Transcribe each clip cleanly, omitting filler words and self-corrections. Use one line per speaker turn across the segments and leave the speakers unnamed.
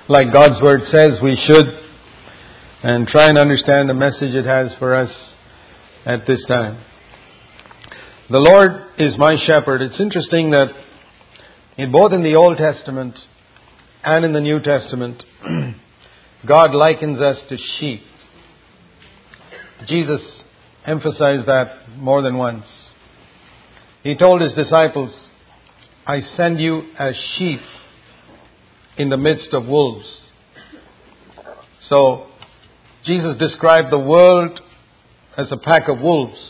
like God's Word says we should, and try and understand the message it has for us at this time. The Lord is my shepherd. It's interesting that both in the Old Testament and in the New Testament, God likens us to sheep. Jesus emphasized that more than once. He told His disciples, I send you as sheep in the midst of wolves. So, Jesus described the world as a pack of wolves,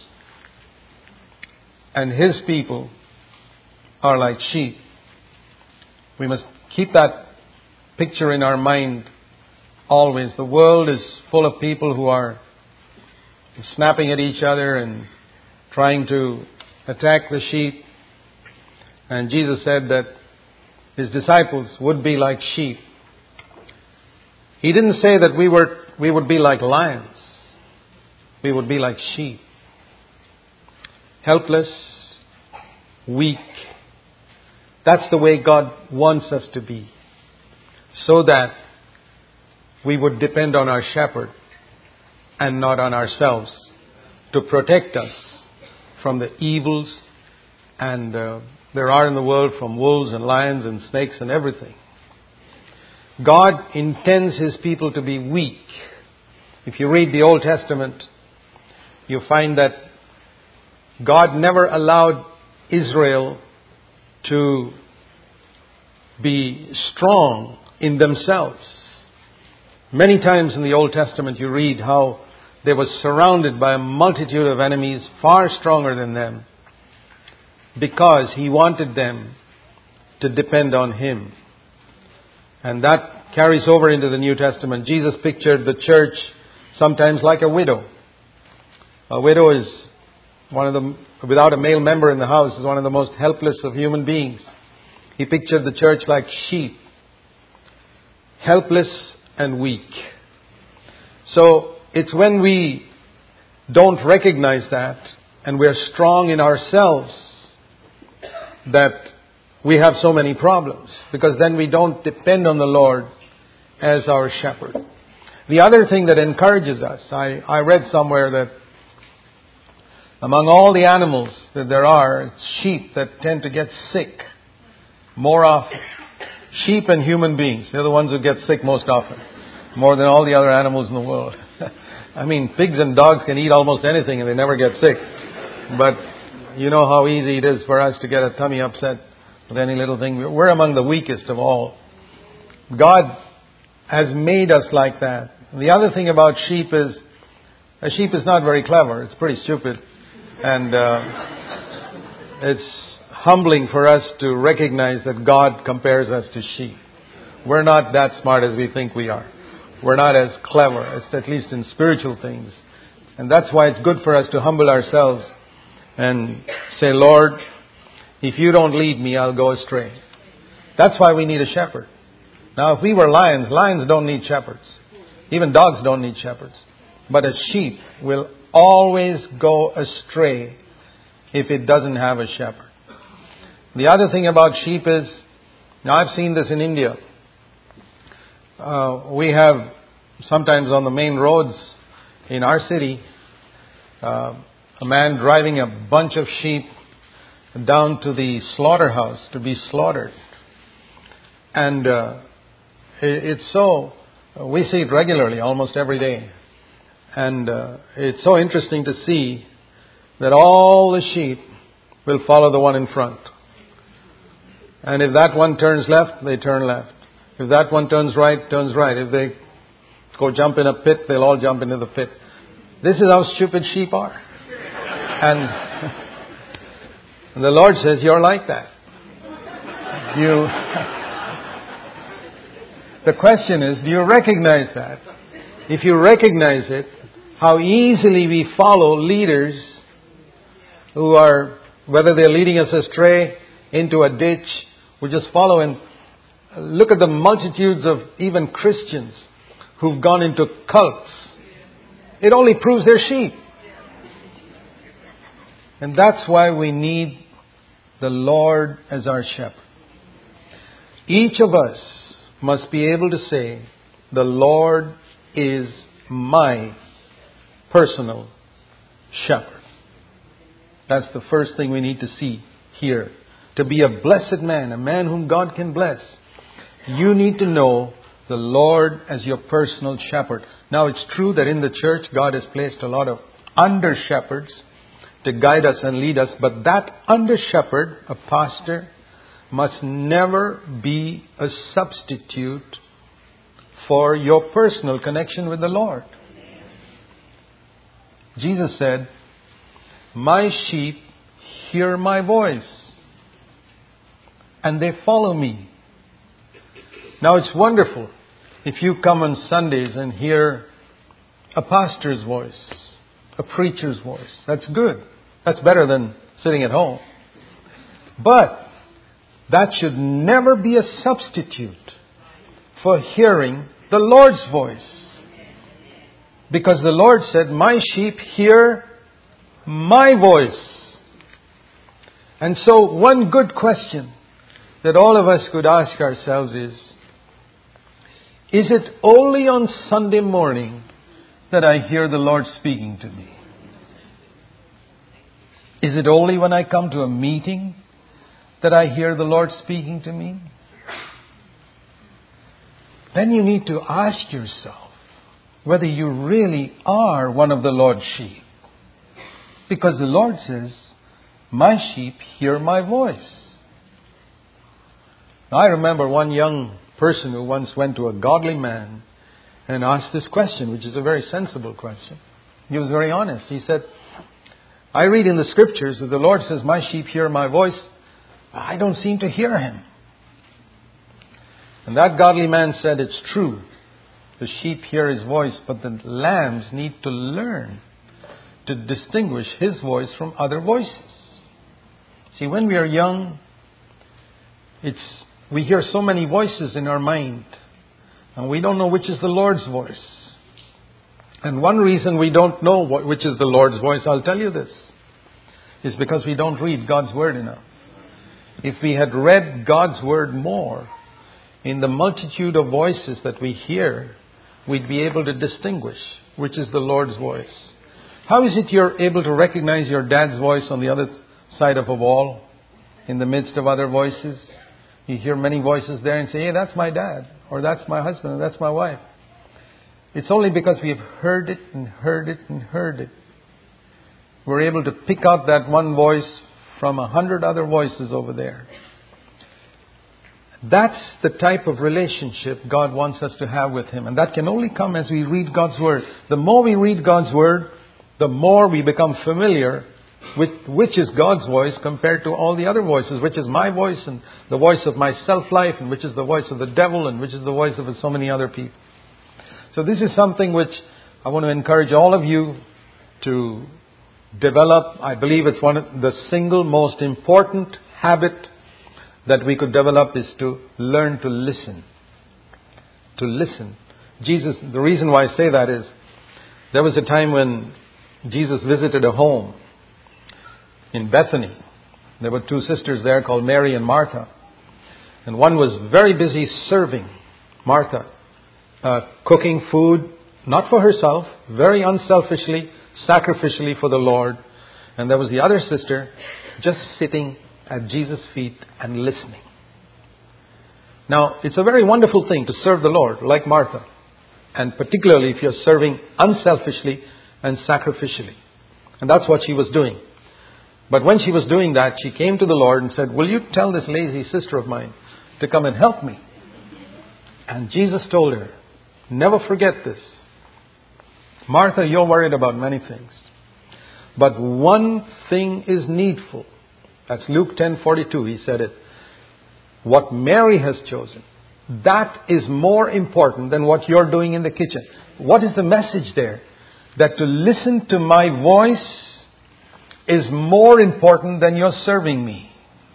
and His people are like sheep. We must keep that picture in our mind always. The world is full of people who are snapping at each other and trying to attack the sheep. And Jesus said that His disciples would be like sheep. He didn't say that we would be like lions. We would be like sheep. Helpless, weak. That's the way God wants us to be. So that we would depend on our shepherd and not on ourselves to protect us from the evils and there are in the world from wolves and lions and snakes and everything. God intends His people to be weak. If you read the Old Testament, you find that God never allowed Israel to be strong in themselves. Many times in the Old Testament you read how they were surrounded by a multitude of enemies far stronger than them, because He wanted them to depend on Him. And that carries over into the New Testament. Jesus pictured the church sometimes like a widow. A widow is without a male member in the house, is one of the most helpless of human beings. He pictured the church like sheep, helpless and weak. So it's when we don't recognize that and we're strong in ourselves that we have so many problems, because then we don't depend on the Lord as our shepherd. The other thing that encourages us, I read somewhere that among all the animals that there are, it's sheep that tend to get sick more often. Sheep and human beings, they're the ones who get sick most often, more than all the other animals in the world. I mean, pigs and dogs can eat almost anything and they never get sick. But you know how easy it is for us to get a tummy upset with any little thing. We're among the weakest of all. God has made us like that. And the other thing about sheep is, a sheep is not very clever. It's pretty stupid. And it's humbling for us to recognize that God compares us to sheep. We're not that smart as we think we are. We're not as clever, at least in spiritual things. And that's why it's good for us to humble ourselves and say, Lord, if you don't lead me, I'll go astray. That's why we need a shepherd. Now, if we were lions don't need shepherds. Even dogs don't need shepherds. But a sheep will always go astray if it doesn't have a shepherd. The other thing about sheep is, now I've seen this in India. We have sometimes on the main roads in our city, a man driving a bunch of sheep down to the slaughterhouse to be slaughtered. And it's so, we see it regularly, almost every day. And it's so interesting to see that all the sheep will follow the one in front. And if that one turns left, they turn left. If that one turns right, turns right. If they go jump in a pit, they'll all jump into the pit. This is how stupid sheep are. And the Lord says, you're like that. The question is, do you recognize that? If you recognize it, how easily we follow leaders who are, whether they're leading us astray into a ditch, we just follow. And look at the multitudes of even Christians who've gone into cults. It only proves they're sheep. And that's why we need the Lord as our shepherd. Each of us must be able to say, the Lord is my personal shepherd. That's the first thing we need to see here. To be a blessed man, a man whom God can bless, you need to know the Lord as your personal shepherd. Now, it's true that in the church, God has placed a lot of under-shepherds to guide us and lead us. But that under-shepherd, a pastor, must never be a substitute for your personal connection with the Lord. Jesus said, my sheep hear my voice, and they follow me. Now, it's wonderful if you come on Sundays and hear a pastor's voice, a preacher's voice. That's good. That's better than sitting at home. But that should never be a substitute for hearing the Lord's voice. Because the Lord said, my sheep hear my voice. And so one good question that all of us could ask ourselves is it only on Sunday morning that I hear the Lord speaking to me? Is it only when I come to a meeting that I hear the Lord speaking to me? Then you need to ask yourself whether you really are one of the Lord's sheep. Because the Lord says, my sheep hear my voice. Now, I remember one young person who once went to a godly man and asked this question, which is a very sensible question. He was very honest. He said, I read in the scriptures that the Lord says, my sheep hear my voice. I don't seem to hear Him. And that godly man said, it's true. The sheep hear His voice, but the lambs need to learn to distinguish His voice from other voices. See, when we are young, we hear so many voices in our mind, and we don't know which is the Lord's voice. And one reason we don't know which is the Lord's voice, I'll tell you this, is because we don't read God's Word enough. If we had read God's Word more, in the multitude of voices that we hear, we'd be able to distinguish which is the Lord's voice. How is it you're able to recognize your dad's voice on the other side of a wall, in the midst of other voices? You hear many voices there and say, hey, that's my dad, or that's my husband, or that's my wife. It's only because we have heard it and heard it and heard it. We're able to pick out that one voice from 100 other voices over there. That's the type of relationship God wants us to have with Him. And that can only come as we read God's Word. The more we read God's Word, the more we become familiar with which is God's voice compared to all the other voices, which is my voice and the voice of my self-life, and which is the voice of the devil, and which is the voice of so many other people. So this is something which I want to encourage all of you to develop. I believe it's one of the single most important habit that we could develop is to learn to listen. To listen. Jesus, the reason why I say that is, there was a time when Jesus visited a home in Bethany. There were two sisters there called Mary and Martha. And one was very busy serving, Martha, cooking food, not for herself, very unselfishly, sacrificially for the Lord. And there was the other sister just sitting at Jesus' feet and listening. Now, it's a very wonderful thing to serve the Lord like Martha. And particularly if you're serving unselfishly and sacrificially. And that's what she was doing. But when she was doing that, she came to the Lord and said, will you tell this lazy sister of mine to come and help me? And Jesus told her, never forget this. Martha, you're worried about many things. But one thing is needful. That's Luke 10:42. He said it. What Mary has chosen, that is more important than what you're doing in the kitchen. What is the message there? That to listen to my voice is more important than your serving me.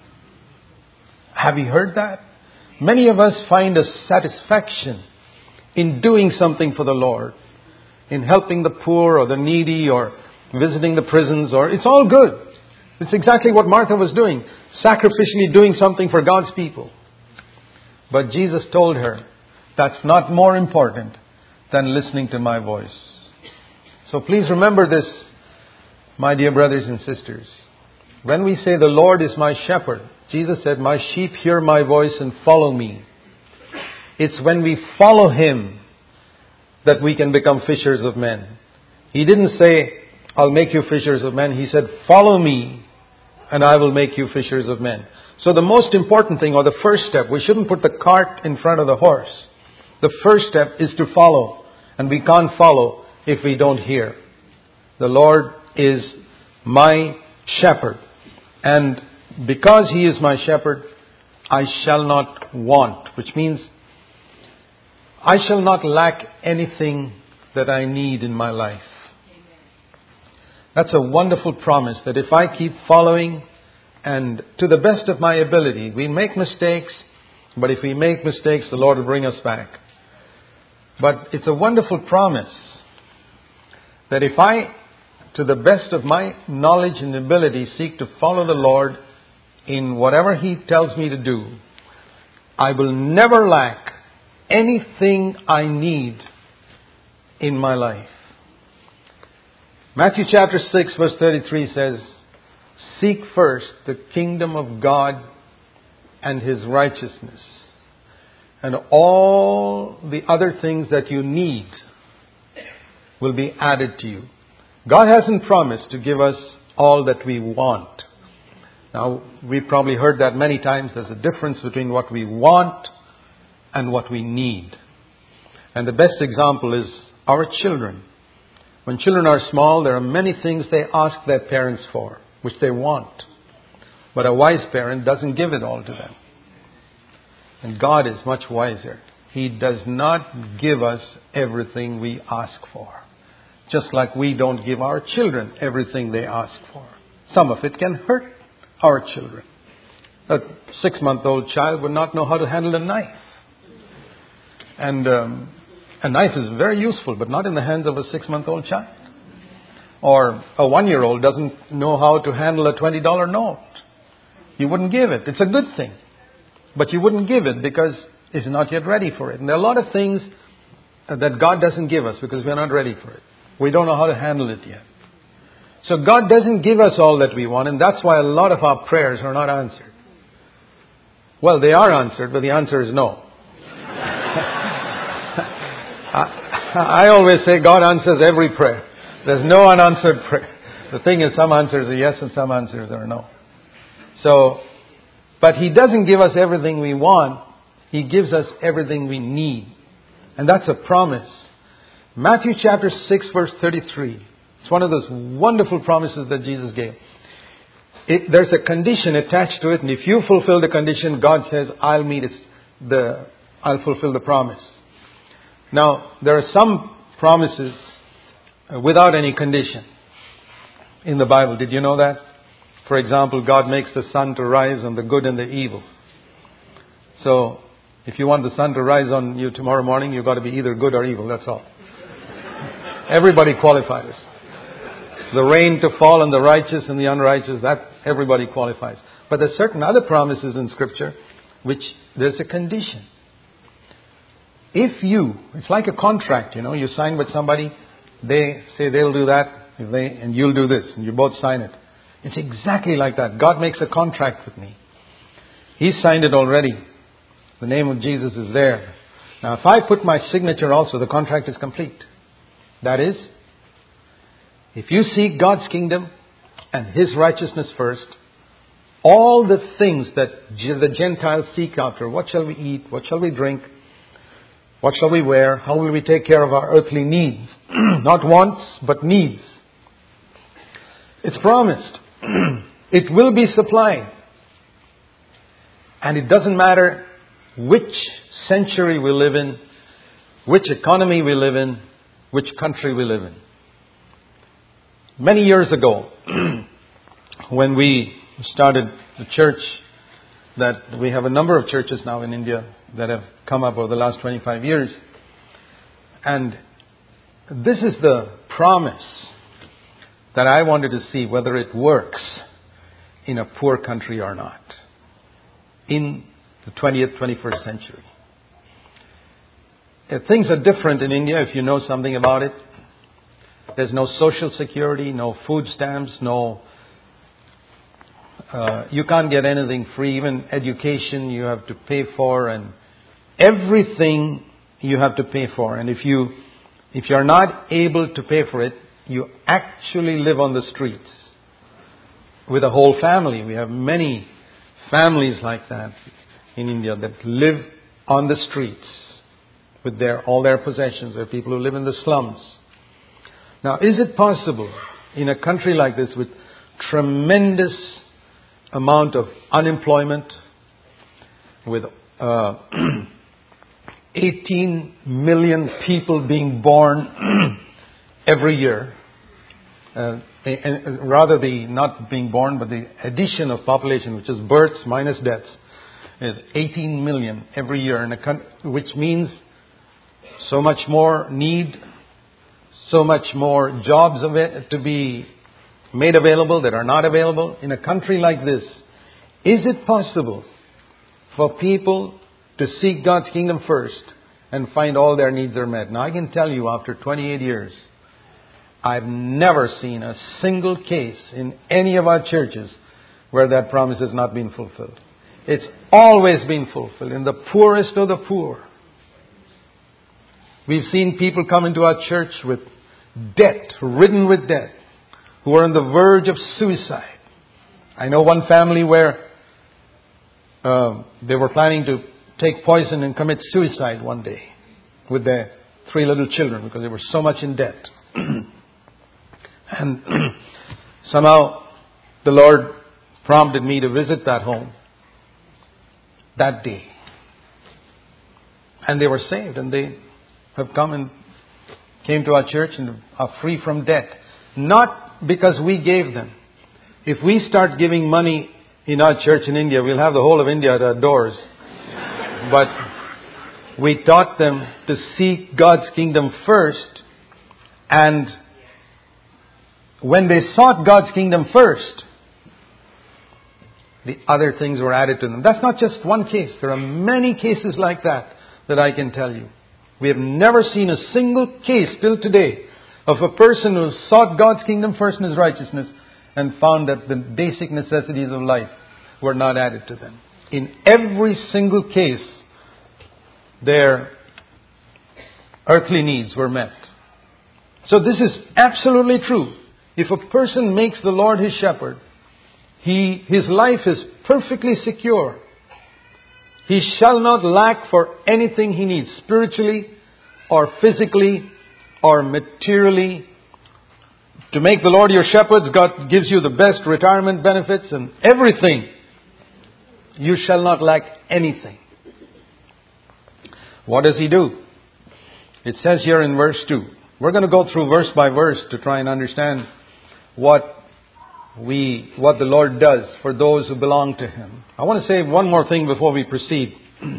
Have you heard that? Many of us find a satisfaction in doing something for the Lord, in helping the poor or the needy or visiting the prisons, or it's all good. It's exactly what Martha was doing, sacrificially doing something for God's people. But Jesus told her, That's not more important than listening to my voice. So please remember this, my dear brothers and sisters. When we say the Lord is my shepherd, Jesus said, my sheep hear my voice and follow me. It's when we follow Him that we can become fishers of men. He didn't say, I'll make you fishers of men. He said, follow me and I will make you fishers of men. So the most important thing, or the first step, we shouldn't put the cart in front of the horse. The first step is to follow. And we can't follow if we don't hear. The Lord is my shepherd. And because He is my shepherd, I shall not want. Which means I shall not lack anything that I need in my life. That's a wonderful promise, that if I keep following and to the best of my ability, we make mistakes, but if we make mistakes, the Lord will bring us back. But it's a wonderful promise that if I, to the best of my knowledge and ability, seek to follow the Lord in whatever He tells me to do, I will never lack anything I need in my life. Matthew chapter 6 verse 33 says, seek first the kingdom of God and His righteousness, and all the other things that you need will be added to you. God hasn't promised to give us all that we want. Now, we've probably heard that many times. There's a difference between what we want and what we need. And the best example is our children. When children are small, there are many things they ask their parents for, which they want. But a wise parent doesn't give it all to them. And God is much wiser. He does not give us everything we ask for. Just like we don't give our children everything they ask for. Some of it can hurt our children. A 6-month-old child would not know how to handle a knife. And a knife is very useful, but not in the hands of a 6-month-old child. Or a 1-year-old doesn't know how to handle a $20 note. You wouldn't give it. It's a good thing. But you wouldn't give it because it's not yet ready for it. And there are a lot of things that God doesn't give us because we're not ready for it. We don't know how to handle it yet. So God doesn't give us all that we want, and that's why a lot of our prayers are not answered. Well, they are answered, but the answer is no. I always say God answers every prayer. There's no unanswered prayer. The thing is, some answers are yes and some answers are no. So, but He doesn't give us everything we want. He gives us everything we need. And that's a promise. Matthew chapter 6 verse 33. It's one of those wonderful promises that Jesus gave. There's a condition attached to it, and if you fulfill the condition, God says, I'll fulfill the promise. Now, there are some promises without any condition in the Bible. Did you know that? For example, God makes the sun to rise on the good and the evil. So, if you want the sun to rise on you tomorrow morning, you've got to be either good or evil, that's all. Everybody qualifies. The rain to fall on the righteous and the unrighteous, that everybody qualifies. But there's certain other promises in Scripture which there's a condition. It's like a contract, you sign with somebody, they say they'll do that, and you'll do this, and you both sign it. It's exactly like that. God makes a contract with me. He signed it already. The name of Jesus is there. Now, if I put my signature also, the contract is complete. That is, if you seek God's kingdom and His righteousness first, all the things that the Gentiles seek after, what shall we eat, what shall we drink, what shall we wear, how will we take care of our earthly needs, not wants, but needs. It's promised. It will be supplied. And it doesn't matter which century we live in, which economy we live in, which country we live in. Many years ago, when we started the church, that we have a number of churches now in India that have come up over the last 25 years. And this is the promise that I wanted to see whether it works in a poor country or not in the 20th, 21st century. Things are different in India if you know something about it. There's no social security, no food stamps, you can't get anything free. Even education you have to pay for, and everything you have to pay for. And if you're not able to pay for it, you actually live on the streets with a whole family. We have many families like that in India that live on the streets with all their possessions. There are people who live in the slums. Now, is it possible in a country like this with tremendous amount of unemployment, with 18 million people being born every year, and rather not being born, but the addition of population, which is births minus deaths, is 18 million every year, which means so much more need, so much more jobs to be made available that are not available. In a country like this, is it possible for people to seek God's kingdom first and find all their needs are met? Now, I can tell you, after 28 years, I've never seen a single case in any of our churches where that promise has not been fulfilled. It's always been fulfilled in the poorest of the poor. We've seen people come into our church with debt, ridden with debt, who are on the verge of suicide. I know one family where they were planning to take poison and commit suicide one day with their 3 little children because they were so much in debt. And somehow the Lord prompted me to visit that home that day. And they were saved, and they have come and came to our church and are free from debt. Not because we gave them. If we start giving money in our church in India, we'll have the whole of India at our doors. But we taught them to seek God's kingdom first, and when they sought God's kingdom first, the other things were added to them. That's not just one case. There are many cases like that I can tell you. We have never seen a single case till today of a person who sought God's kingdom first and His righteousness and found that the basic necessities of life were not added to them. In every single case, their earthly needs were met. So this is absolutely true. If a person makes the Lord his shepherd, his life is perfectly secure. He shall not lack for anything he needs, spiritually or physically or materially. To make the Lord your shepherd, God gives you the best retirement benefits and everything. You shall not lack anything. What does He do? It says here in verse 2. We're going to go through verse by verse to try and understand what the Lord does for those who belong to Him. I want to say one more thing before we proceed.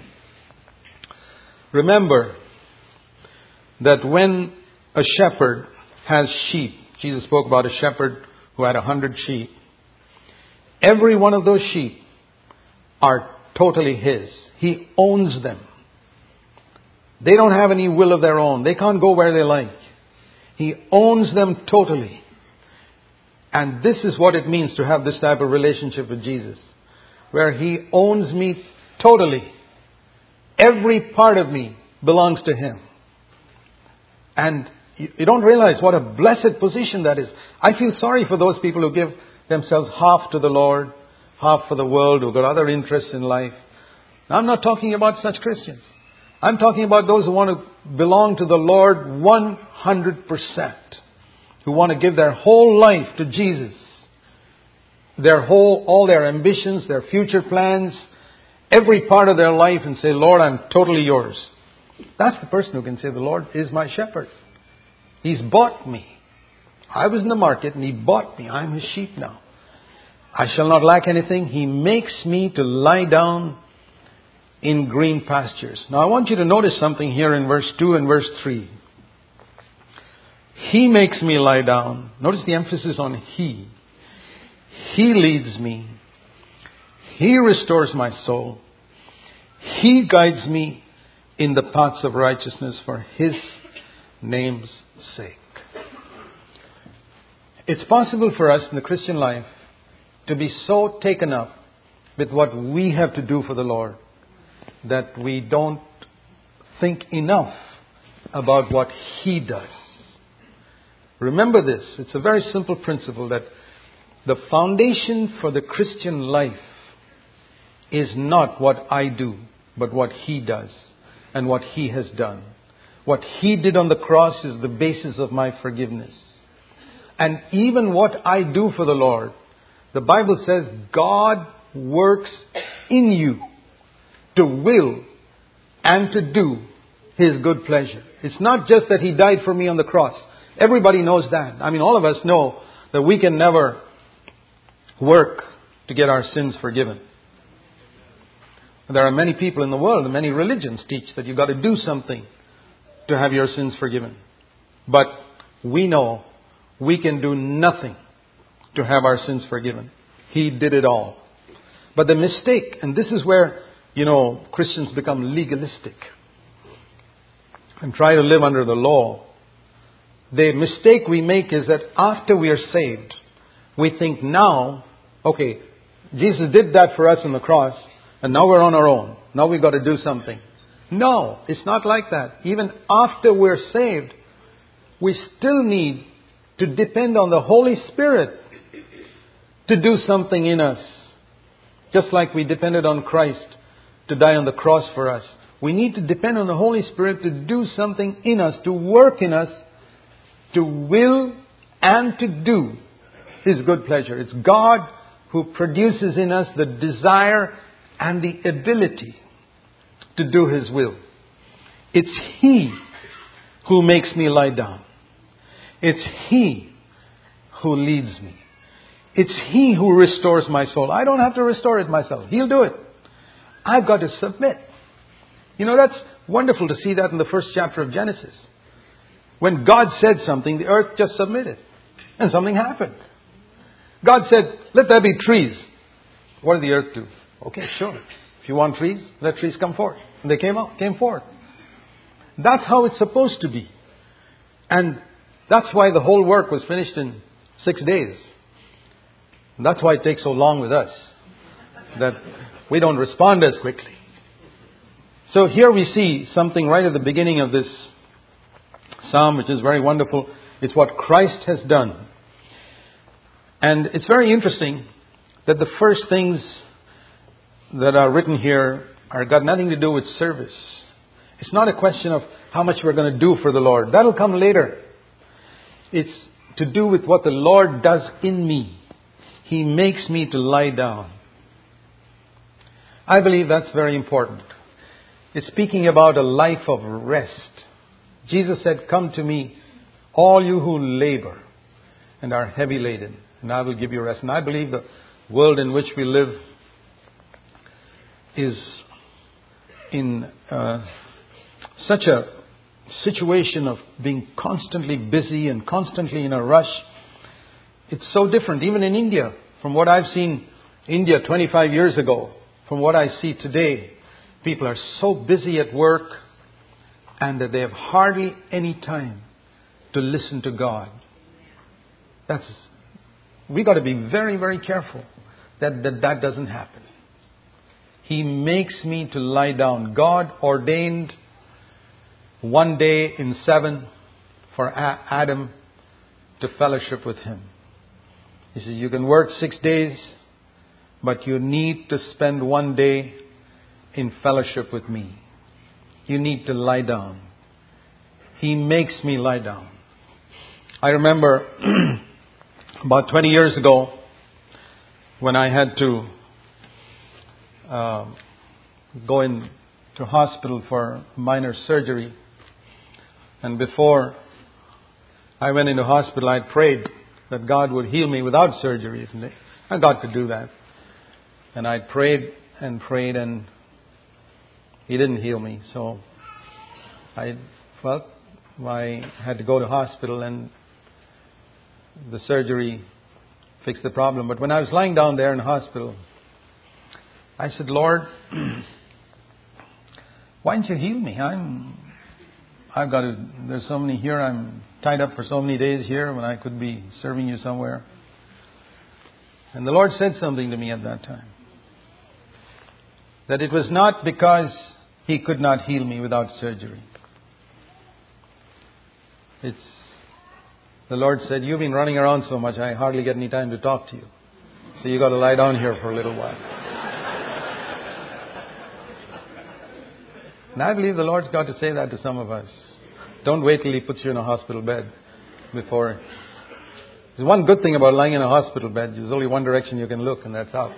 Remember that when a shepherd has sheep, Jesus spoke about a shepherd who had 100 sheep. Every one of those sheep are totally His. He owns them. They don't have any will of their own. They can't go where they like. He owns them totally. And this is what it means to have this type of relationship with Jesus, where He owns me totally. Every part of me belongs to Him. And you don't realize what a blessed position that is. I feel sorry for those people who give themselves half to the Lord, half for the world, who've got other interests in life. Now, I'm not talking about such Christians. I'm talking about those who want to belong to the Lord 100%. Who want to give their whole life to Jesus. All their ambitions, their future plans, every part of their life, and say, Lord, I'm totally yours. That's the person who can say, the Lord is my shepherd. He's bought me. I was in the market and He bought me. I'm His sheep now. I shall not lack anything. He makes me to lie down in green pastures. Now I want you to notice something here in verse 2 and verse 3. He makes me lie down. Notice the emphasis on He. He leads me. He restores my soul. He guides me in the paths of righteousness for His name's sake. It's possible for us in the Christian life to be so taken up with what we have to do for the Lord that we don't think enough about what He does. Remember this. It's a very simple principle that the foundation for the Christian life is not what I do, but what He does and what He has done. What He did on the cross is the basis of my forgiveness. And even what I do for the Lord, the Bible says God works in you to will and to do His good pleasure. It's not just that He died for me on the cross. Everybody knows that. I mean, all of us know that we can never work to get our sins forgiven. There are many people in the world, and many religions teach that you've got to do something to have your sins forgiven. But we know we can do nothing to have our sins forgiven. He did it all. But the mistake, and this is where, Christians become legalistic and try to live under the law. The mistake we make is that after we are saved, we think now, okay, Jesus did that for us on the cross, and now we're on our own. Now we've got to do something. No, it's not like that. Even after we're saved, we still need to depend on the Holy Spirit to do something in us. Just like we depended on Christ to die on the cross for us. We need to depend on the Holy Spirit to do something in us, to work in us, to will and to do His good pleasure. It's God who produces in us the desire and the ability to do His will. It's He who makes me lie down. It's He who leads me. It's He who restores my soul. I don't have to restore it myself. He'll do it. I've got to submit. That's wonderful to see that in the first chapter of Genesis. When God said something, the earth just submitted. And something happened. God said, let there be trees. What did the earth do? Okay, sure. If you want trees, let trees come forth. And they came forth. That's how it's supposed to be. And that's why the whole work was finished in 6 days. And that's why it takes so long with us. That we don't respond as quickly. So here we see something right at the beginning of this psalm, which is very wonderful. It's what Christ has done. And it's very interesting that the first things that are written here are got nothing to do with service. It's not a question of how much we're going to do for the Lord. That'll come later. It's to do with what the Lord does in me. He makes me to lie down. I believe that's very important. It's speaking about a life of rest. Jesus said, come to me, all you who labor and are heavy laden, and I will give you rest. And I believe the world in which we live is in such a situation of being constantly busy and constantly in a rush. It's so different, even in India, from what I've seen India 25 years ago, from what I see today. People are so busy at work and that they have hardly any time to listen to God. We got to be very, very careful that doesn't happen. He makes me to lie down. God ordained one day in 7 for Adam to fellowship with Him. He says, you can work 6 days, but you need to spend one day in fellowship with me. You need to lie down. He makes me lie down. I remember about 20 years ago when I had to go into hospital for minor surgery. And before I went into hospital, I prayed that God would heal me without surgery. I got to do that. And I prayed and prayed, and He didn't heal me. So I had to go to hospital, and the surgery fixed the problem. But when I was lying down there in the hospital, I said, Lord, Why don't you heal me? There's so many here, I'm tied up for so many days here when I could be serving you somewhere. And the Lord said something to me at that time. That it was not because He could not heal me without surgery. The Lord said, you've been running around so much, I hardly get any time to talk to you. So you got to lie down here for a little while. And I believe the Lord's got to say that to some of us. Don't wait till He puts you in a hospital bed before. There's one good thing about lying in a hospital bed. There's only one direction you can look, and that's up.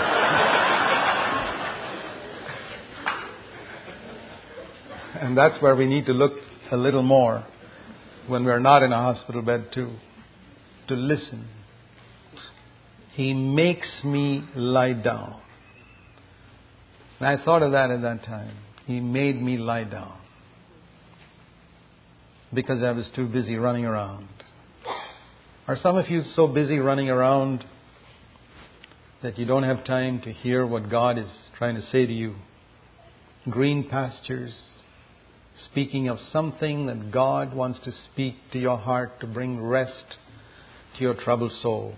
And that's where we need to look a little more when we're not in a hospital bed too. To listen. He makes me lie down. And I thought of that at that time. He made me lie down. Because I was too busy running around. Are some of you so busy running around that you don't have time to hear what God is trying to say to you? Green pastures, speaking of something that God wants to speak to your heart to bring rest to your troubled soul.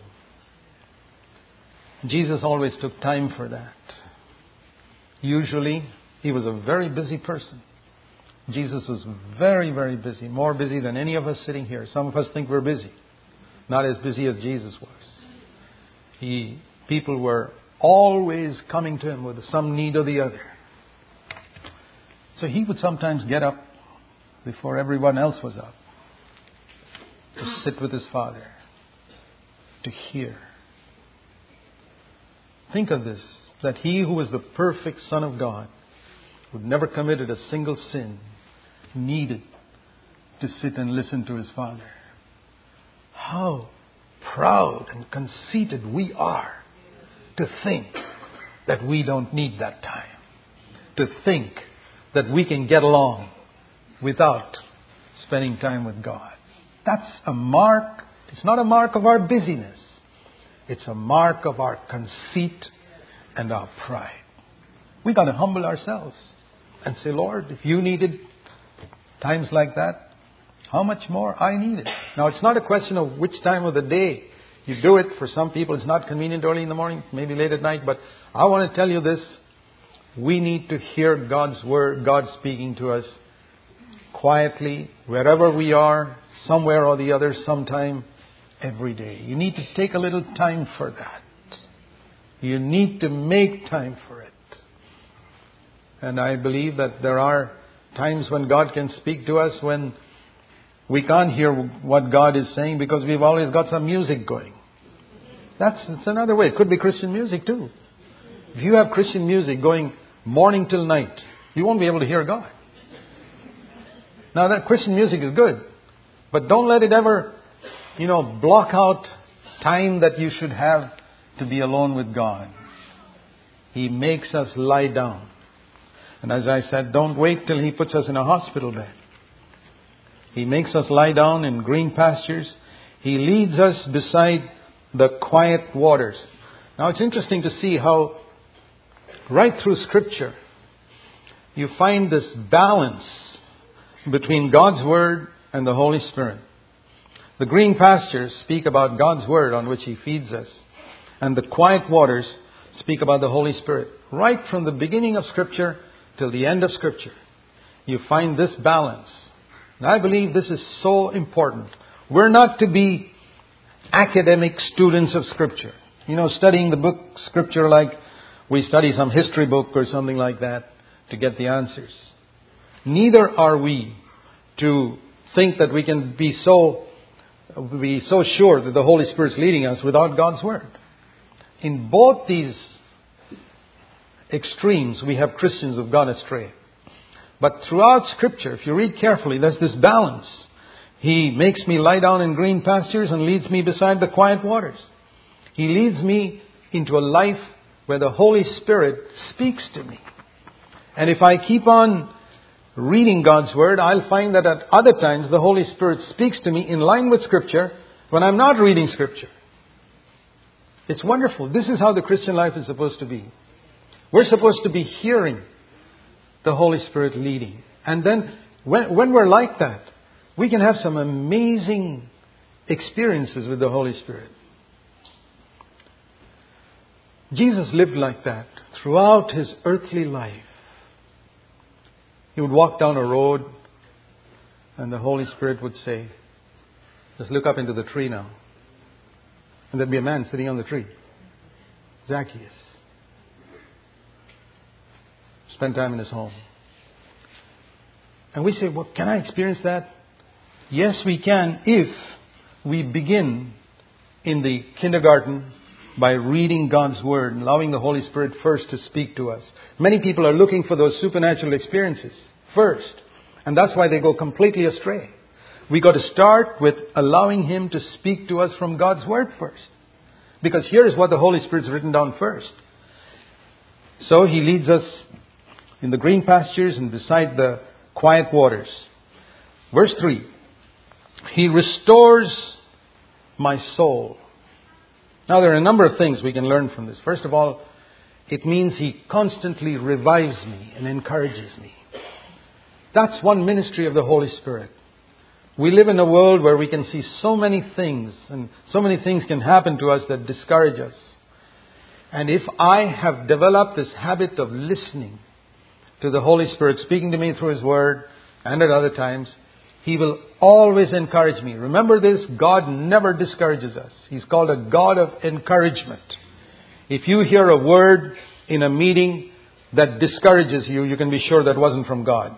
Jesus always took time for that. Usually, He was a very busy person. Jesus was very, very busy. More busy than any of us sitting here. Some of us think we're busy. Not as busy as Jesus was. People were always coming to Him with some need or the other. So He would sometimes get up before everyone else was up. To sit with His Father. To hear. Think of this. That He who was the perfect Son of God, who never committed a single sin, needed to sit and listen to His Father. How proud and conceited we are to think that we don't need that time. To think that we can get along without spending time with God. That's a mark. It's not a mark of our busyness. It's a mark of our conceit and our pride. We got to humble ourselves and say, Lord, if you needed times like that, how much more I need it. Now, it's not a question of which time of the day you do it. For some people, it's not convenient early in the morning, maybe late at night. But I want to tell you this. We need to hear God's Word, God speaking to us quietly, wherever we are, somewhere or the other, sometime, every day. You need to take a little time for that. You need to make time for it. And I believe that there are times when God can speak to us when we can't hear what God is saying because we've always got some music going. It's another way. It could be Christian music too. If you have Christian music going morning till night, you won't be able to hear God. Now that Christian music is good, but don't let it ever, block out time that you should have to be alone with God. He makes us lie down. And as I said, don't wait till He puts us in a hospital bed. He makes us lie down in green pastures. He leads us beside the quiet waters. Now it's interesting to see how right through Scripture you find this balance between God's Word and the Holy Spirit. The green pastures speak about God's Word on which He feeds us. And the quiet waters speak about the Holy Spirit. Right from the beginning of Scripture till the end of Scripture, you find this balance. And I believe this is so important. We're not to be academic students of Scripture. Studying the book Scripture like we study some history book or something like that to get the answers. Neither are we to think that we can be so sure that the Holy Spirit's leading us without God's Word. In both these extremes, we have Christians who've gone astray. But throughout Scripture, if you read carefully, there's this balance. He makes me lie down in green pastures and leads me beside the quiet waters. He leads me into a life where the Holy Spirit speaks to me. And if I keep on reading God's Word, I'll find that at other times the Holy Spirit speaks to me in line with Scripture when I'm not reading Scripture. It's wonderful. This is how the Christian life is supposed to be. We're supposed to be hearing the Holy Spirit leading. And then when we're like that, we can have some amazing experiences with the Holy Spirit. Jesus lived like that throughout His earthly life. He would walk down a road and the Holy Spirit would say, just look up into the tree now. And there'd be a man sitting on the tree. Zacchaeus. Spend time in his home. And we say, well, can I experience that? Yes, we can if we begin in the kindergarten by reading God's Word and allowing the Holy Spirit first to speak to us. Many people are looking for those supernatural experiences first. And that's why they go completely astray. We got to start with allowing Him to speak to us from God's Word first. Because here is what the Holy Spirit's written down first. So He leads us in the green pastures and beside the quiet waters. Verse 3. He restores my soul. Now there are a number of things we can learn from this. First of all, it means He constantly revives me and encourages me. That's one ministry of the Holy Spirit. We live in a world where we can see so many things, and so many things can happen to us that discourage us. And if I have developed this habit of listening to the Holy Spirit speaking to me through His Word and at other times, He will always encourage me. Remember this, God never discourages us. He's called a God of encouragement. If you hear a word in a meeting that discourages you, you can be sure that wasn't from God.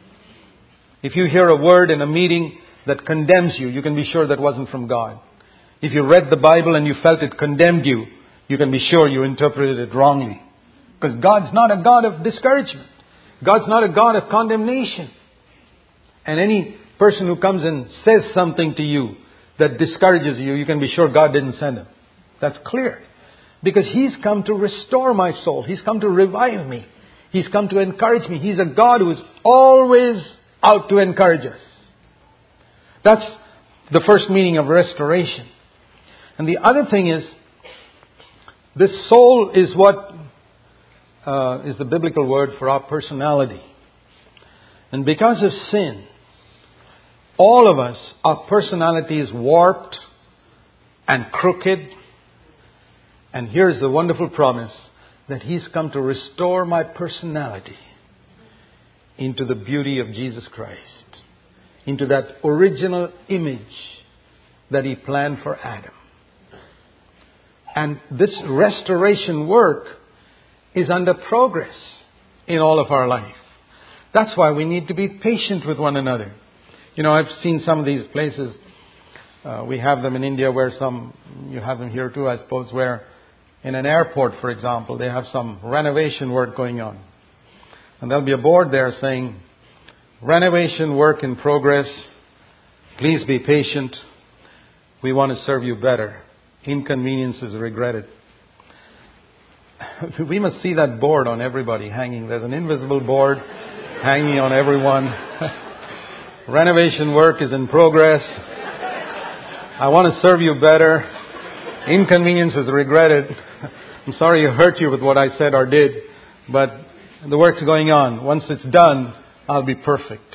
If you hear a word in a meeting that condemns you, you can be sure that wasn't from God. If you read the Bible and you felt it condemned you, you can be sure you interpreted it wrongly. Because God's not a God of discouragement. God's not a God of condemnation. And any person who comes and says something to you that discourages you, you can be sure God didn't send him. That's clear. Because He's come to restore my soul. He's come to revive me. He's come to encourage me. He's a God who is always out to encourage us. That's the first meaning of restoration. And the other thing is, this soul is what is the biblical word for our personality. And because of sin, all of us, our personality is warped and crooked. And here's the wonderful promise that He's come to restore my personality into the beauty of Jesus Christ, into that original image that He planned for Adam. And this restoration work is under progress in all of our life. That's why we need to be patient with one another. You know, I've seen some of these places. We have them in India where you have them here too, I suppose, where in an airport, for example, they have some renovation work going on. And there'll be a board there saying, renovation work in progress. Please be patient. We want to serve you better. Inconvenience is regretted. We must see that board on everybody hanging. There's an invisible board hanging on everyone. Renovation work is in progress. I want to serve you better. Inconvenience is regretted. I'm sorry to hurt you with what I said or did, but the work's going on. Once it's done, I'll be perfect.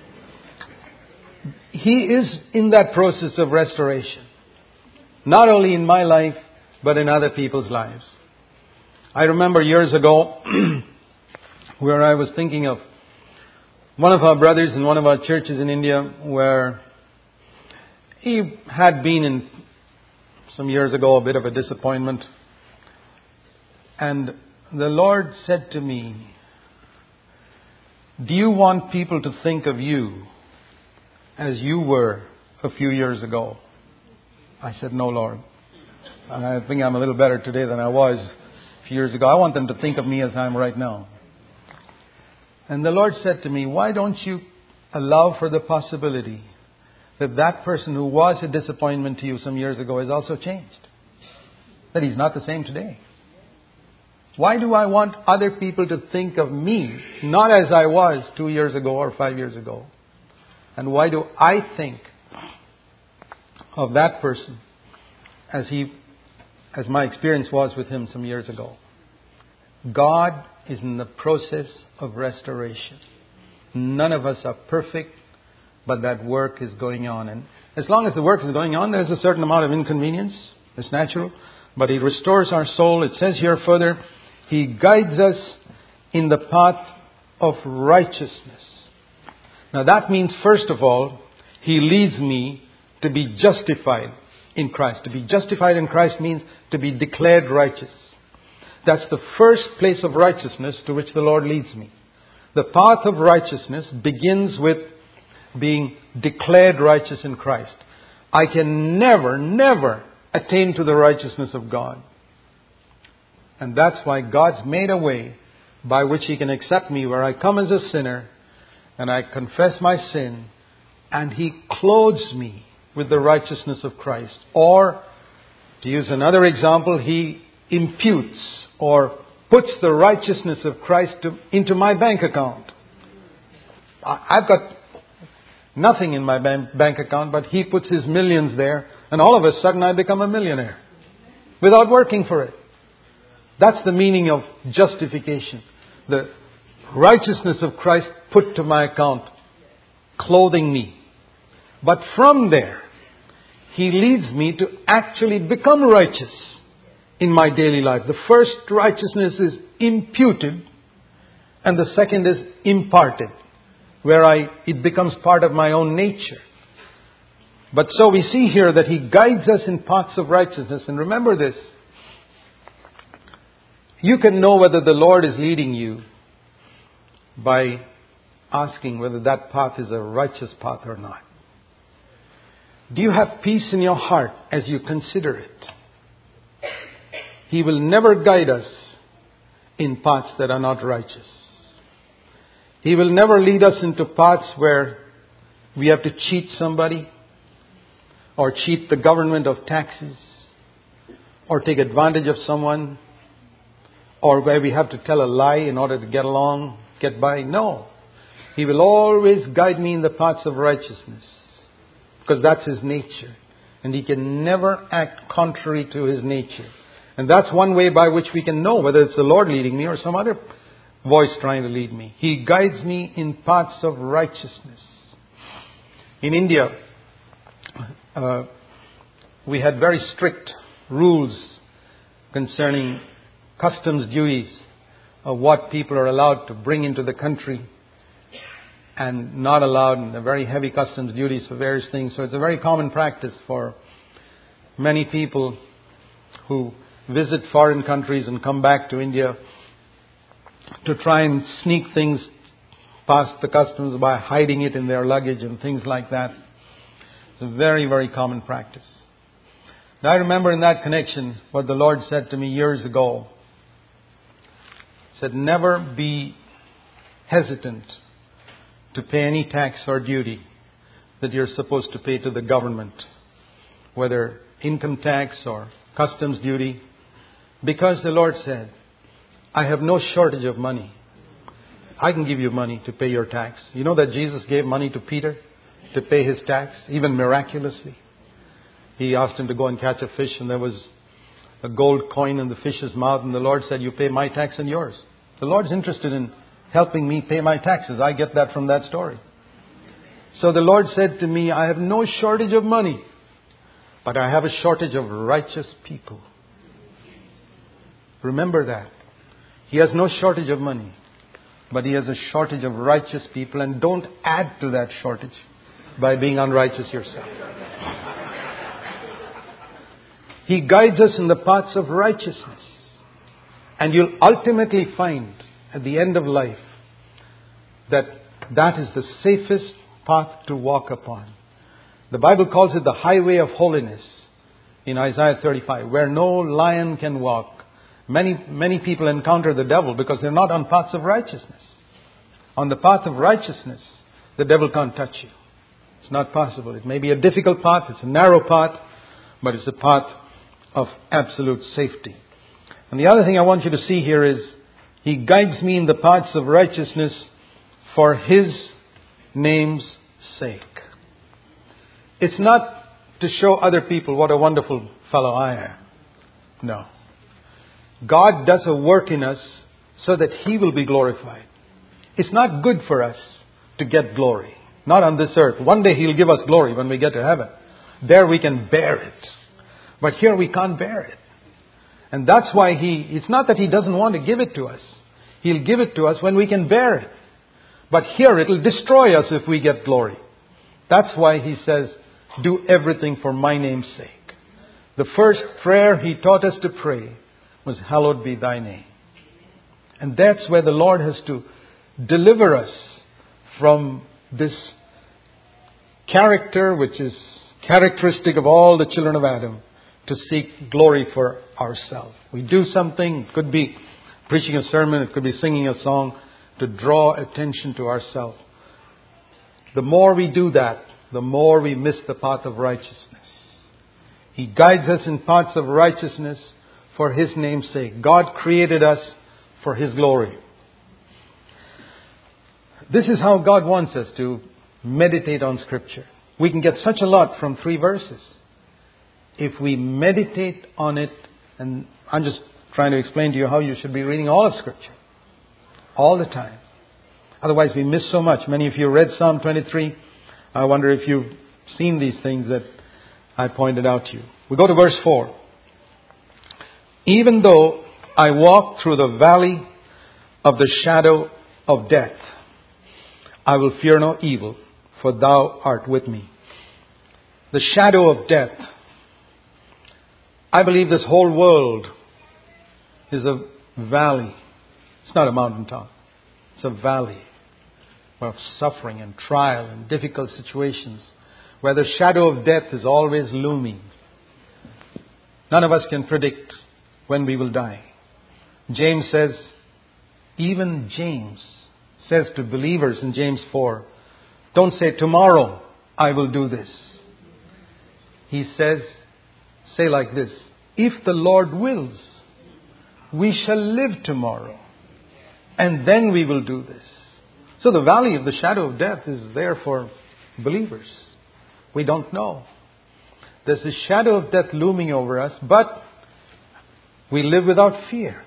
He is in that process of restoration. Not only in my life, but in other people's lives. I remember years ago where I was thinking of one of our brothers in one of our churches in India where he had been in some years ago a bit of a disappointment. And the Lord said to me, do you want people to think of you as you were a few years ago? I said, no, Lord. I think I'm a little better today than I was a few years ago. I want them to think of me as I am right now. And the Lord said to me, why don't you allow for the possibility that that person who was a disappointment to you some years ago has also changed? That he's not the same today. Why do I want other people to think of me not as I was 2 years ago or 5 years ago? And why do I think of that person as my experience was with him some years ago? God is in the process of restoration. None of us are perfect, but that work is going on. And as long as the work is going on, there's a certain amount of inconvenience. It's natural. But He restores our soul. It says here further, He guides us in the path of righteousness. Now that means, first of all, He leads me to be justified in Christ. To be justified in Christ means to be declared righteous. That's the first place of righteousness to which the Lord leads me. The path of righteousness begins with being declared righteous in Christ. I can never attain to the righteousness of God. And that's why God's made a way by which He can accept me, where I come as a sinner and I confess my sin, and He clothes me with the righteousness of Christ. Or, to use another example, He imputes or puts the righteousness of Christ into my bank account. I've got nothing in my bank account, but He puts His millions there, and all of a sudden I become a millionaire without working for it. That's the meaning of justification. The righteousness of Christ put to my account, clothing me. But from there, He leads me to actually become righteous in my daily life. The first righteousness is imputed, and the second is imparted, where it becomes part of my own nature. But so we see here that He guides us in paths of righteousness. And remember this, you can know whether the Lord is leading you by asking whether that path is a righteous path or not. Do you have peace in your heart as you consider it? He will never guide us in paths that are not righteous. He will never lead us into paths where we have to cheat somebody, or cheat the government of taxes, or take advantage of someone, or where we have to tell a lie in order to get along, get by. No. He will always guide me in the paths of righteousness, because that's His nature. And He can never act contrary to His nature. And that's one way by which we can know whether it's the Lord leading me or some other voice trying to lead me. He guides me in paths of righteousness. In India, we had very strict rules concerning customs duties of what people are allowed to bring into the country and not allowed, and very heavy customs duties for various things. So it's a very common practice for many people who visit foreign countries and come back to India to try and sneak things past the customs by hiding it in their luggage and things like that. It's a very, very common practice. Now, I remember in that connection what the Lord said to me years ago. He said, never be hesitant to pay any tax or duty that you're supposed to pay to the government, whether income tax or customs duty, because the Lord said, I have no shortage of money. I can give you money to pay your tax. You know that Jesus gave money to Peter to pay his tax, even miraculously. He asked him to go and catch a fish, and there was a gold coin in the fish's mouth, and the Lord said, you pay my tax and yours. The Lord's interested in helping me pay my taxes. I get that from that story. So the Lord said to me, I have no shortage of money, but I have a shortage of righteous people. Remember that. He has no shortage of money, but He has a shortage of righteous people, and don't add to that shortage by being unrighteous yourself. He guides us in the paths of righteousness. And you'll ultimately find at the end of life that that is the safest path to walk upon. The Bible calls it the highway of holiness in Isaiah 35, where no lion can walk. Many people encounter the devil because they're not on paths of righteousness. On the path of righteousness, the devil can't touch you. It's not possible. It may be a difficult path, it's a narrow path, but it's a path of absolute safety. And the other thing I want you to see here is He guides me in the paths of righteousness for His name's sake. It's not to show other people what a wonderful fellow I am. No. God does a work in us so that He will be glorified. It's not good for us to get glory. Not on this earth. One day He'll give us glory when we get to heaven. There we can bear it. But here we can't bear it. And that's why it's not that He doesn't want to give it to us. He'll give it to us when we can bear it. But here it'll destroy us if we get glory. That's why He says, do everything for my name's sake. The first prayer He taught us to pray was, hallowed be thy name. And that's where the Lord has to deliver us from this character which is characteristic of all the children of Adam, to seek glory for ourselves. We do something, it could be preaching a sermon, it could be singing a song, to draw attention to ourselves. The more we do that, the more we miss the path of righteousness. He guides us in paths of righteousness for His name's sake. God created us for His glory. This is how God wants us to meditate on Scripture. We can get such a lot from 3 verses. If we meditate on it, and I'm just trying to explain to you how you should be reading all of Scripture. All the time. Otherwise we miss so much. Many of you read Psalm 23. I wonder if you've seen these things that I pointed out to you. We go to verse 4. Even though I walk through the valley of the shadow of death, I will fear no evil, for thou art with me. The shadow of death. I believe this whole world is a valley. It's not a mountaintop. It's a valley of suffering and trial and difficult situations where the shadow of death is always looming. None of us can predict when we will die. James says, even James says to believers in James 4, don't say tomorrow I will do this. He says, say like this, if the Lord wills, we shall live tomorrow, and then we will do this. So the valley of the shadow of death is there for believers. We don't know. There's the shadow of death looming over us, but we live without fear.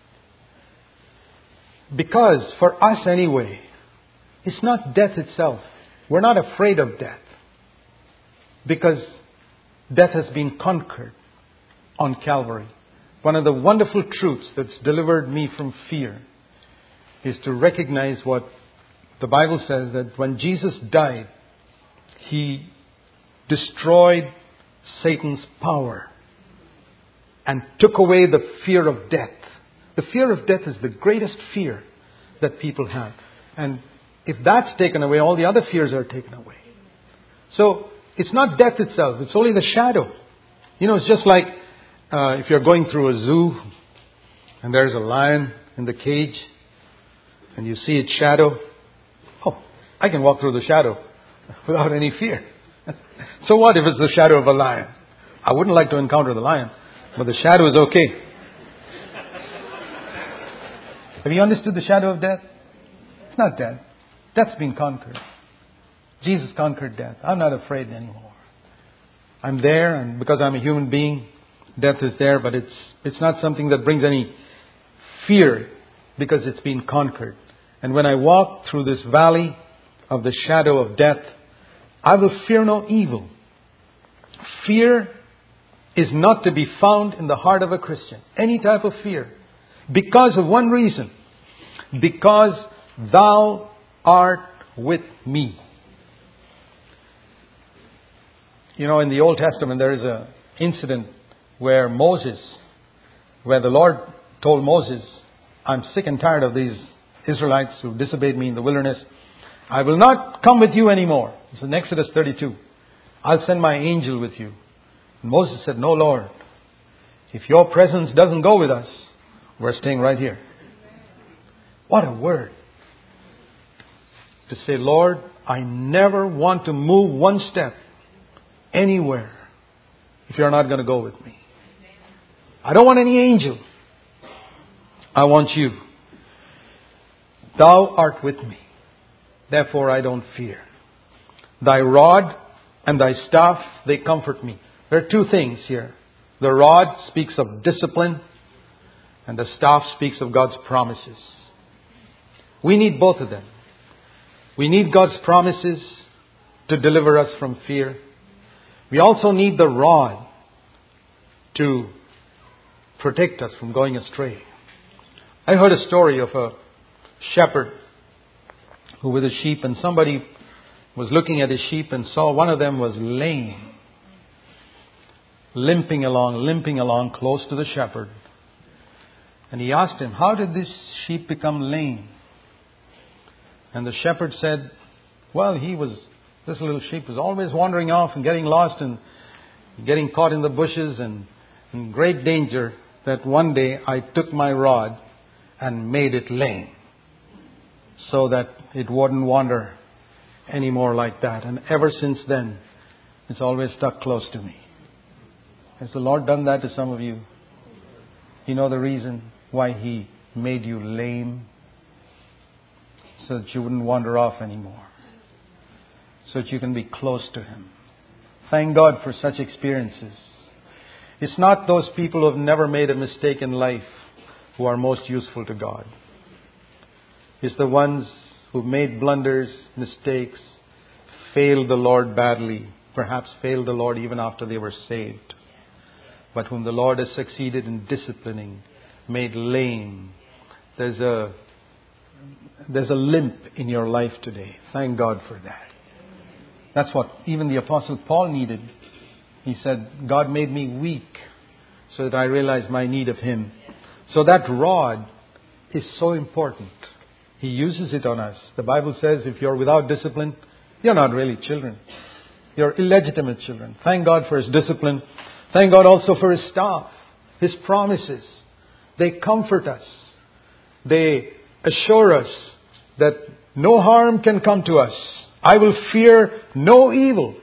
Because for us anyway, it's not death itself. We're not afraid of death. Because death has been conquered on Calvary. One of the wonderful truths that's delivered me from fear is to recognize what the Bible says, that when Jesus died, He destroyed Satan's power and took away the fear of death. The fear of death is the greatest fear that people have. And if that's taken away, all the other fears are taken away. So it's not death itself. It's only the shadow. You know, it's just like if you're going through a zoo and there's a lion in the cage and you see its shadow. Oh, I can walk through the shadow without any fear. So what if it's the shadow of a lion? I wouldn't like to encounter the lion, but the shadow is okay. Have you understood the shadow of death? It's not death. Death's been conquered. Jesus conquered death. I'm not afraid anymore. I'm there, and because I'm a human being, death is there, but it's not something that brings any fear because it's been conquered. And when I walk through this valley of the shadow of death, I will fear no evil. Fear is not to be found in the heart of a Christian. Any type of fear. Because of one reason. Because thou art with me. You know, in the Old Testament there is an incident where the Lord told Moses, I'm sick and tired of these Israelites who disobeyed me in the wilderness. I will not come with you anymore. It's in Exodus 32. I'll send my angel with you. And Moses said, no, Lord. If your presence doesn't go with us, we're staying right here. What a word. To say, Lord, I never want to move one step anywhere if you're not going to go with me. I don't want any angel. I want you. Thou art with me. Therefore I don't fear. Thy rod and thy staff, they comfort me. There are two things here. The rod speaks of discipline. And the staff speaks of God's promises. We need both of them. We need God's promises to deliver us from fear. We also need the rod to protect us from going astray. I heard a story of a shepherd who with his sheep, and somebody was looking at his sheep and saw one of them was lame, limping along close to the shepherd. And he asked him, "How did this sheep become lame?" And the shepherd said, "Well, this little sheep was always wandering off and getting lost and getting caught in the bushes and in great danger, that one day I took my rod and made it lame so that it wouldn't wander anymore like that. And ever since then, it's always stuck close to me." Has the Lord done that to some of you? You know the reason why He made you lame? So that you wouldn't wander off anymore. So that you can be close to Him. Thank God for such experiences. It's not those people who have never made a mistake in life who are most useful to God. It's the ones who've made blunders, mistakes, failed the Lord badly, perhaps failed the Lord even after they were saved, but whom the Lord has succeeded in disciplining, made lame. There's a limp in your life today. Thank God for that. That's what even the Apostle Paul needed. He said, "God made me weak so that I realized my need of Him." So that rod is so important. He uses it on us. The Bible says if you're without discipline, you're not really children. You're illegitimate children. Thank God for His discipline. Thank God also for His staff, His promises. They comfort us. They assure us that no harm can come to us. I will fear no evil.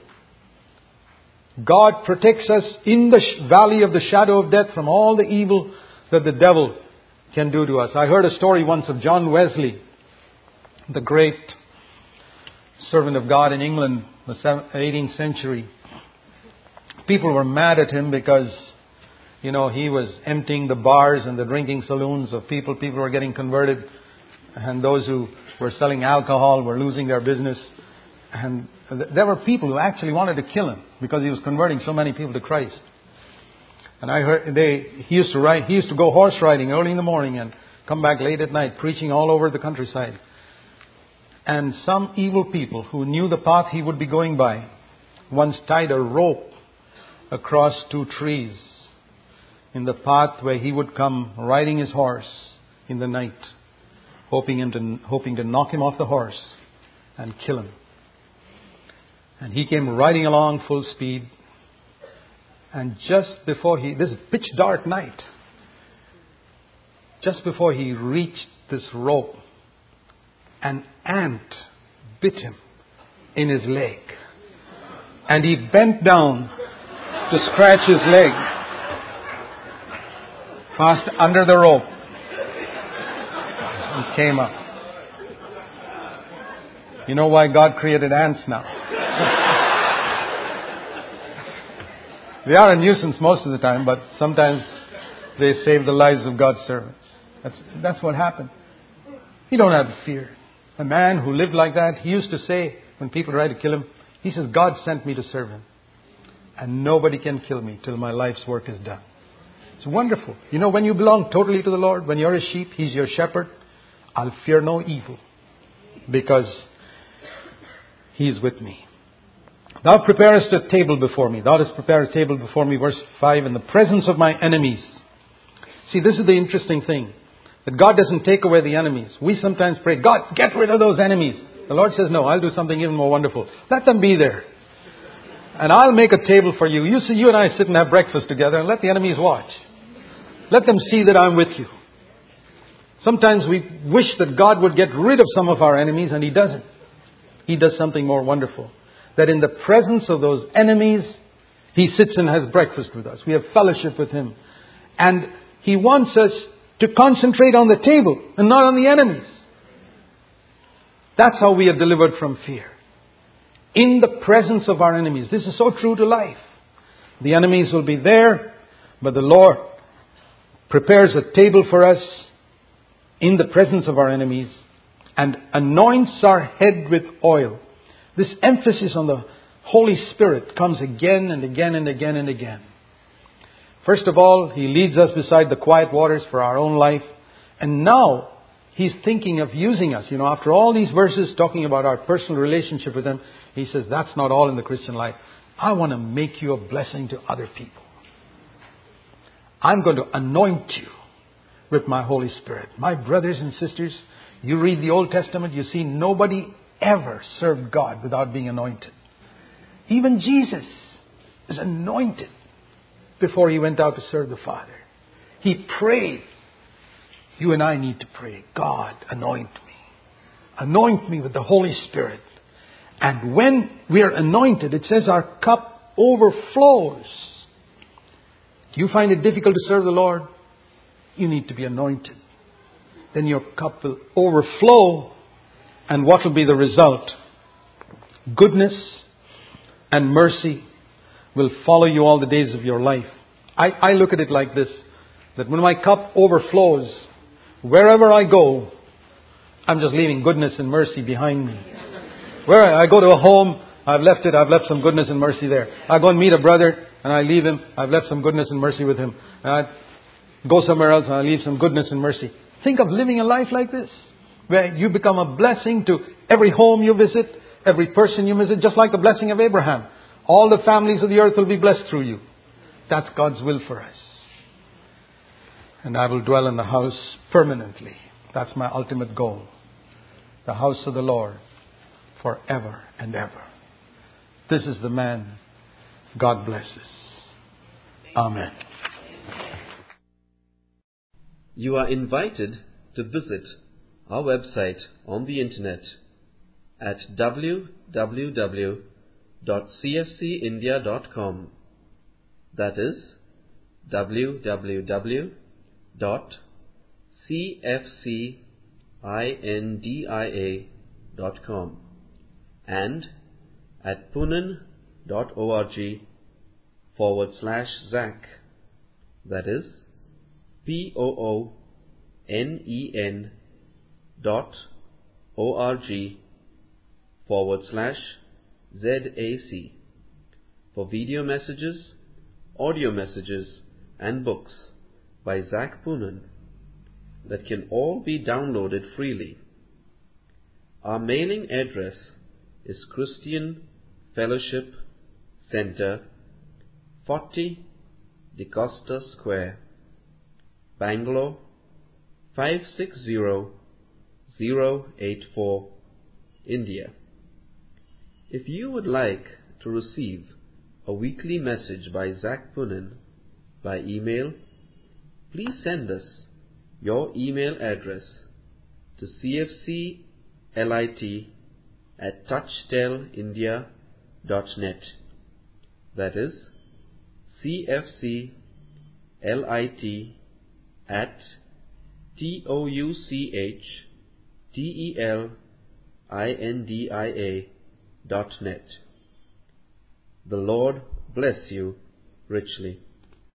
God protects us in the valley of the shadow of death from all the evil that the devil can do to us. I heard a story once of John Wesley, the great servant of God in England, the 18th century. People were mad at him because, he was emptying the bars and the drinking saloons of people. People were getting converted, and those who were selling alcohol were losing their business. And there were people who actually wanted to kill him because he was converting so many people to Christ. And I heard he used to go horse riding early in the morning and come back late at night, preaching all over the countryside. And some evil people who knew the path he would be going by once tied a rope across two trees in the path where he would come riding his horse in the night, hoping to knock him off the horse and kill him. And he came riding along full speed. And just before this is pitch dark night, just before he reached this rope, an ant bit him in his leg. And he bent down to scratch his leg, passed under the rope, and came up. You know why God created ants now? They are a nuisance most of the time, but sometimes they save the lives of God's servants. That's what happened. You don't have to fear. A man who lived like that, he used to say, when people tried to kill him, he says, "God sent me to serve Him. And nobody can kill me till my life's work is done." It's wonderful. When you belong totally to the Lord, when you're His sheep, He's your shepherd, I'll fear no evil because He is with me. Thou preparest a table before me. Thou dost prepare a table before me, verse 5, in the presence of my enemies. See, this is the interesting thing. That God doesn't take away the enemies. We sometimes pray, "God, get rid of those enemies." The Lord says, "No, I'll do something even more wonderful. Let them be there. And I'll make a table for you. You and I sit and have breakfast together and let the enemies watch. Let them see that I'm with you." Sometimes we wish that God would get rid of some of our enemies, and He doesn't. He does something more wonderful. That in the presence of those enemies, He sits and has breakfast with us. We have fellowship with Him. And He wants us to concentrate on the table and not on the enemies. That's how we are delivered from fear. In the presence of our enemies. This is so true to life. The enemies will be there, but the Lord prepares a table for us in the presence of our enemies, and anoints our head with oil. This emphasis on the Holy Spirit comes again and again and again and again. First of all, He leads us beside the quiet waters for our own life. And now, He's thinking of using us. After all these verses talking about our personal relationship with Him, He says, that's not all in the Christian life. I want to make you a blessing to other people. I'm going to anoint you with my Holy Spirit. My brothers and sisters, you read the Old Testament, you see nobody ever served God without being anointed. Even Jesus is anointed before He went out to serve the Father. He prayed. You and I need to pray, God, anoint me. Anoint me with the Holy Spirit. And when we are anointed, it says our cup overflows. Do you find it difficult to serve the Lord? You need to be anointed. Then your cup will overflow. And what will be the result? Goodness and mercy will follow you all the days of your life. I look at it like this, that when my cup overflows, wherever I go, I'm just leaving goodness and mercy behind me. Where I go to a home, I've left some goodness and mercy there. I go and meet a brother and I leave him, I've left some goodness and mercy with him. And I go somewhere else and I leave some goodness and mercy. Think of living a life like this, where you become a blessing to every home you visit, every person you visit, just like the blessing of Abraham. All the families of the earth will be blessed through you. That's God's will for us. And I will dwell in the house permanently. That's my ultimate goal. The house of the Lord forever and ever. This is the man God blesses. Amen.
You are invited to visit our website on the internet at www.cfcindia.com. That is www.cfcindia.com, and at poonen.org/Zach. That is POONEN.org/ZAC for video messages, audio messages, and books by Zach Poonen that can all be downloaded freely. Our mailing address is Christian Fellowship Center, 40 DeCosta Square, Bangalore 560084, India. If you would like to receive a weekly message by Zach Poonen by email, please send us your email address to cfclit@touchstelindia.net. That is cfclit@touchstelindia.net. The Lord bless you richly.